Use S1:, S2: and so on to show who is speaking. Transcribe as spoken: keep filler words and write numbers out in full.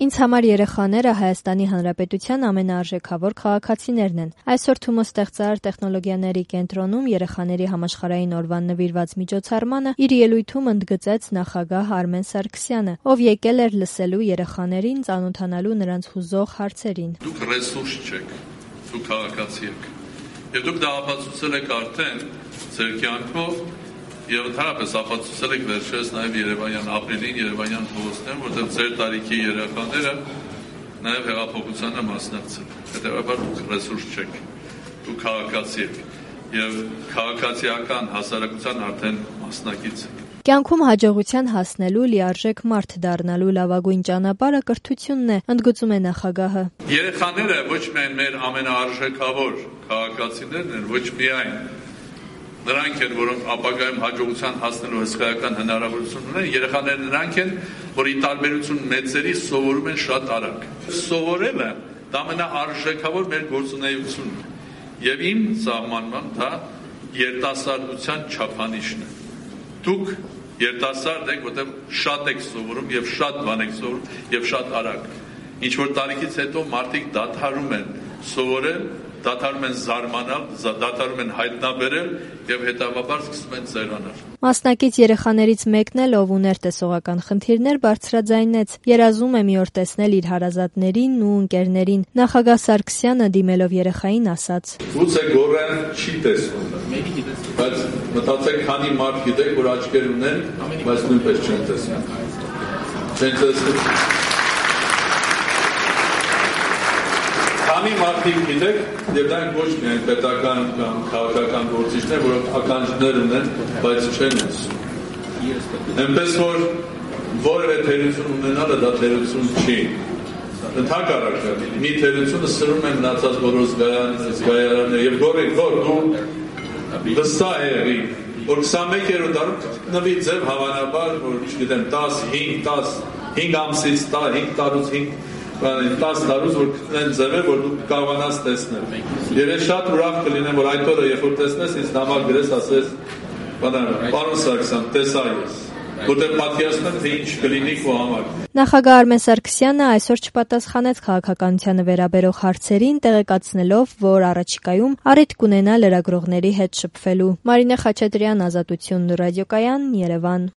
S1: Ինձ համար երեխաները Հայաստանի Հանրապետության ամենաարժեքավոր քաղաքացիներն են։ Այսօր Թումո ստեղծարար տեխնոլոգիաների կենտրոնում երեխաների համաշխարհային օրվան նվիրված միջոցառմանը իր ելույթում ընդգծեց նախագահ Արմեն Սարգսյանը, ով եկել էր լսելու երեխաներին, ծանոթանալու նրանց հուզող հարցերին։
S2: Դուք ռեսուրս չեք, դուք քաղաքացի եք։ Եվ դուք դա ապացուցել եք արդեն ձեր կյանքով եւ ընդհանրապես ապացուցել եք վերջերս նաեւ Երևանյան ապրիլին, Երևանյան փողոցներում, որտեղ ձեր տարիքի երեխաները նաեւ հեղափոխությանը մասնակցել են։ Հետեւաբար դուք ռեսուրս չեք, դուք քաղաքացի եք եւ քաղաքացիական հասարակության արդեն մասնակից եք։
S1: Կյանքում հաջողության հասնելու լիարժեք մարդ դառնալու լավագույն ճանապարհը կրթությունն է, ընդգծում է նախագահը։
S2: Երեխաները ոչ միայն մեր ամենաարժեքավոր քաղաքացիներն են, ոչ միայն նրանք են, որոնք ապագայում հաջողության հասնելու հսկայական հնարավորություն ունեն, երեխաները նրանք են, որ ի տարբերություն մեծերի սովորում են շատ արագ։ Սովորելը դա ամենաարժեքավոր մեր գործունեությունն է։ Եվ իմ սահմանման դա երիտասարդության չափանիշն է։ Դուք երիտասարդ եք, որտեղ շատ եք սովորում եւ շատ բան եք սովորում եւ շատ արագ։ Ինչ որ տարիքից հետո մարդիկ դադարում են սովորել, դադարում են զարմանալ, դադարում են հայտնաբերել եւ հետագայում սկսում են ծերանալ։
S1: Մասնակից երեխաներից մեկն էլ, ով ուներ տեսողական խնդիրներ, բարձրաձայնեց, երազում է մի օր տեսնել իր հարազատներին ու ընկերներին։ Նախագահ Սարգսյանը դիմելով երեխային ասաց.
S2: Գուցե գորեն չի տեսնում, բայց մտածեք, քանի մարդ գիտեք, որ աչքեր ունեն, բայց նույնպես չեն տեսնում։ Չեն տեսնում։ Քանի մարդիկ գիտեք, եւ դրանք ոչ միայն պետական կամ քաղաքական գործիչներ, որոնք ականջներ ունեն, բայց չեն լսում։ Այնպես որ որևէ թերություն ունենալը դա թերություն չի։ Ընդհակառակը, մի թերությունը սրում են մնացած բոլոր զգայարանները եւ գորի գոր դու վստահ եղի, որ քսանմեկերորդ դարում նվի ձև հավանաբար, որ չգիտեմ դաս, հինգ, դաս, հինգ ամսից, հինգ տարուց, հինգ տաս տարուց, որ կտնեն ձև է, որ դու կարողանաս տեսնել։ Եվ ես շատ ուրախ կլինեմ, որ այդ օրը, երբ որ տեսնես, ինձ նամակ գրես, ասես, պարոն Սարգսյան, տեսա ես, որտեղ պատկերացնում եմ, թե ինչ կլինի քո համար։
S1: Նախագահ Արմեն Սարգսյանը այսօր չպատասխանեց քաղաքականությանը վերաբերող հարցերին, տեղեկացնելով, որ առաջիկայում առիթ կունենա լրագրողների հետ շփվելու։ Մարինե Խաչատրյան, Ազատություն ռադիոկայան, Երևան։